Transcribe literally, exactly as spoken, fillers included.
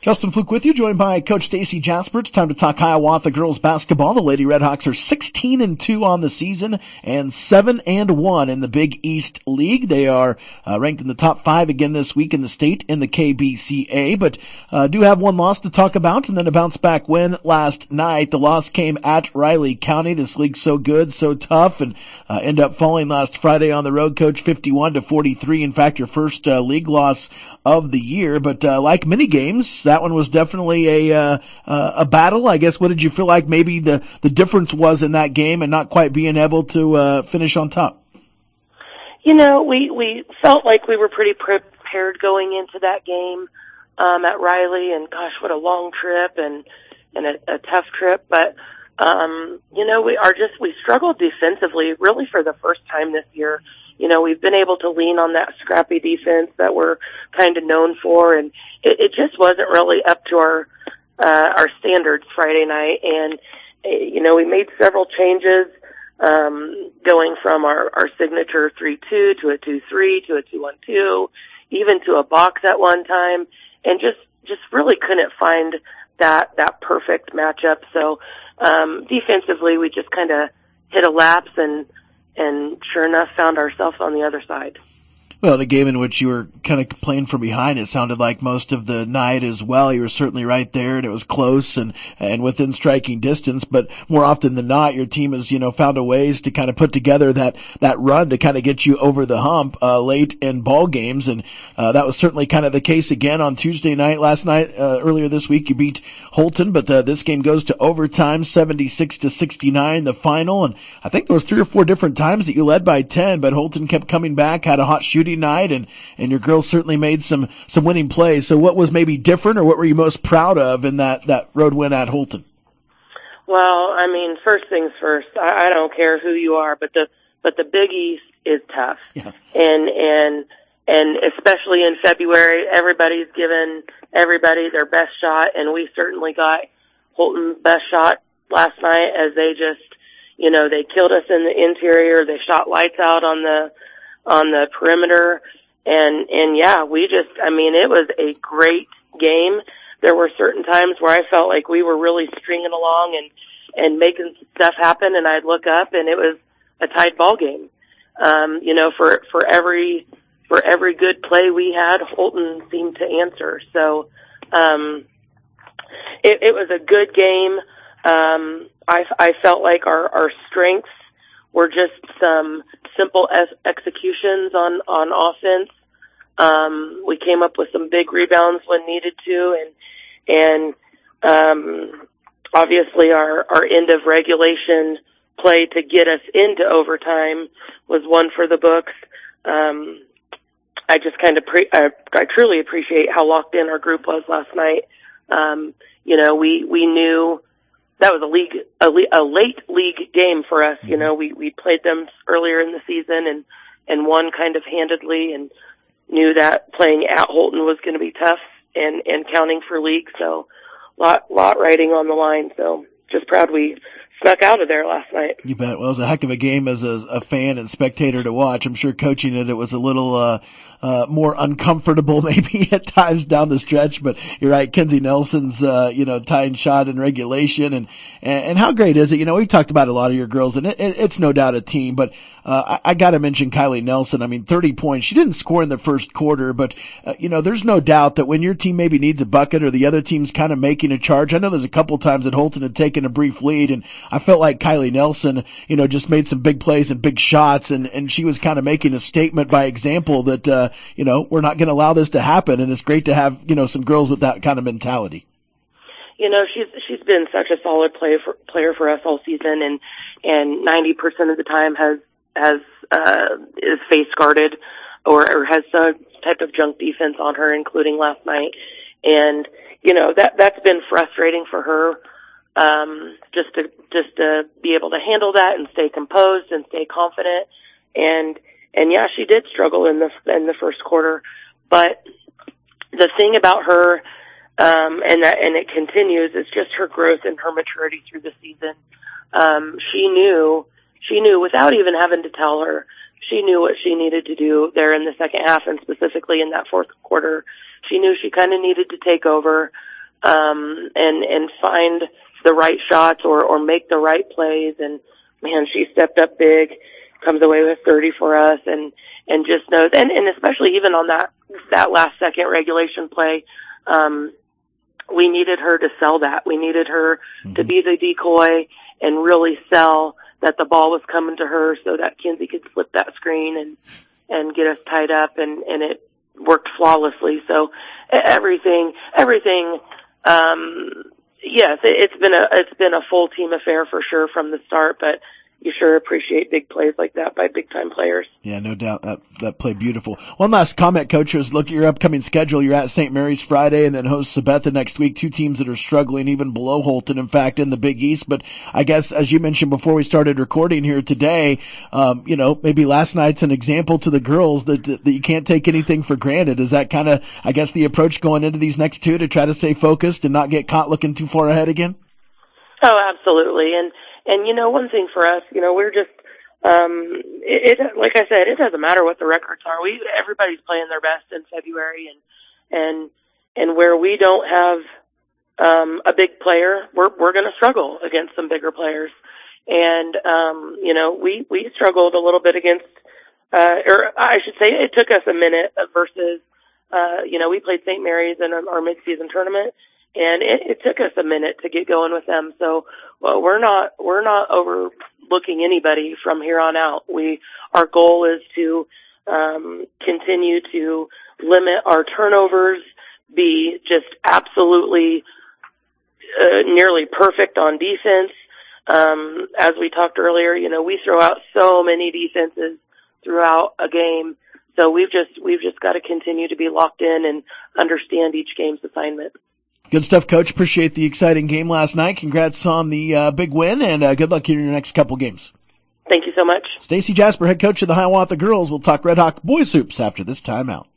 Justin Fluke with you, joined by Coach Stacy Jasper. It's time to talk Hiawatha girls basketball. The Lady Redhawks are sixteen and two on the season and seven and one in the Big East League. They are uh, ranked in the top five again this week in the state in the K B C A, but uh, do have one loss to talk about and then a bounce back win last night. The loss came at Riley County. This league's so good, so tough, and uh, end up falling last Friday on the road, Coach, fifty-one to forty-three. In fact, your first uh, league loss of the year, but uh, like many games, that one was definitely a uh, uh, a battle. I guess, what did you feel like maybe the, the difference was in that game and not quite being able to uh, finish on top? You know, we, we felt like we were pretty prepared going into that game um, at Riley, and gosh, what a long trip and, and a, a tough trip, but um, you know, we are just, we struggled defensively really for the first time this year. You know, we've been able to lean on that scrappy defense that we're kind of known for, and it, it just wasn't really up to our uh, our standards Friday night. And, uh, you know, we made several changes, um, going from our, our signature three two to a two three to a two one two, even to a box at one time, and just, just really couldn't find that, that perfect matchup. So um, defensively, we just kind of hit a lapse, and and sure enough, found ourselves on the other side. Well, the game in which you were kind of playing from behind, it sounded like most of the night as well. You were certainly right there, and it was close and and within striking distance. But more often than not, your team has, you know, found a ways to kind of put together that that run to kind of get you over the hump uh, late in ball games, and uh, that was certainly kind of the case again on Tuesday night. Last night, uh, earlier this week, you beat Holton, but uh, this game goes to overtime, seventy-six to sixty-nine, the final. And I think there was three or four different times that you led by ten, but Holton kept coming back, had a hot shooting night, and and your girls certainly made some some winning plays. So what was maybe different, or what were you most proud of in that that road win at Holton? Well, I mean, first things first, I, I don't care who you are, but the but the Big East is tough. Yeah. and and and especially in February, everybody's given everybody their best shot, and we certainly got Holton's best shot last night, as they just, you know, they killed us in the interior. They shot lights out on the on the perimeter. And, and yeah, we just, I mean, it was a great game. There were certain times where I felt like we were really stringing along and, and making stuff happen, and I'd look up and it was a tied ball game. Um, you know, for, for every, for every good play we had, Holton seemed to answer. So, um, it, it was a good game. Um, I, I felt like our, our strengths were just some simple ex- executions on, on offense. Um, we came up with some big rebounds when needed to, and, and, um, obviously our, our end of regulation play to get us into overtime was one for the books. Um, I just kind of pre- I, I truly appreciate how locked in our group was last night. Um, you know, we, we knew that was a league, a, le- a late league game for us. You know, we, we played them earlier in the season and, and won kind of handedly, and knew that playing at Holton was going to be tough and, and counting for league. So lot, lot riding on the line. So just proud we snuck out of there last night. You bet. Well, it was a heck of a game as a, a fan and spectator to watch. I'm sure coaching it, it was a little, uh, Uh, more uncomfortable maybe at times down the stretch, but you're right, Kenzie Nelson's, uh, you know, tying shot in regulation, and, and, and how great is it? You know, we've talked about a lot of your girls, and it, it, it's no doubt a team, but, uh, I, I gotta mention Kylie Nelson. I mean, thirty points. She didn't score in the first quarter, but, uh, you know, there's no doubt that when your team maybe needs a bucket or the other team's kind of making a charge, I know there's a couple times that Holton had taken a brief lead, and I felt like Kylie Nelson, you know, just made some big plays and big shots, and, and she was kind of making a statement by example that, uh, you know, we're not going to allow this to happen, and it's great to have, you know, some girls with that kind of mentality. You know, she's she's been such a solid player for, player for us all season, and and ninety percent of the time has has uh, is face guarded or, or has some type of junk defense on her, including last night. And you know, that that's been frustrating for her, um, just to just to be able to handle that and stay composed and stay confident. And And yeah, she did struggle in the in the first quarter, but the thing about her, um, and that and it continues, is just her growth and her maturity through the season. Um, she knew she knew without even having to tell her, she knew what she needed to do there in the second half, and specifically in that fourth quarter, she knew she kind of needed to take over. um, and and find the right shots or or make the right plays. And man, she stepped up big, comes away with thirty for us, and and just knows. And and especially even on that that last second regulation play, um, we needed her to sell that. We needed her mm-hmm. to be the decoy and really sell that the ball was coming to her, so that Kenzie could flip that screen and and get us tied up, and and it worked flawlessly. So everything, everything, um, yes, it, it's been a it's been a full team affair for sure from the start. But you sure appreciate big plays like that by big time players. Yeah, no doubt. That that played beautiful. One last comment, Coach, is look at your upcoming schedule. You're at Saint Mary's Friday and then host Sabetha next week. Two teams that are struggling even below Holton, in fact, in the Big East. But I guess, as you mentioned before we started recording here today, um, you know, maybe last night's an example to the girls that that you can't take anything for granted. Is that kind of, I guess, the approach going into these next two to try to stay focused and not get caught looking too far ahead again? Oh, absolutely. And And, you know, one thing for us, you know, we're just, um, it, it, like I said, it doesn't matter what the records are. We, everybody's playing their best in February, and, and, and where we don't have, um, a big player, we're, we're going to struggle against some bigger players. And, um, you know, we, we struggled a little bit against, uh, or I should say it took us a minute versus, uh, you know, we played Saint Mary's in our, our mid-season tournament. And it, it took us a minute to get going with them. So, well, we're not, we're not overlooking anybody from here on out. We, our goal is to, um, continue to limit our turnovers, be just absolutely, uh, nearly perfect on defense. Um, as we talked earlier, you know, we throw out so many defenses throughout a game. So we've just, we've just got to continue to be locked in and understand each game's assignment. Good stuff, Coach. Appreciate the exciting game last night. Congrats on the uh, big win, and uh, good luck in your next couple games. Thank you so much. Stacey Jasper, head coach of the Hiawatha Girls. We'll talk Red Hawk boys hoops after this timeout.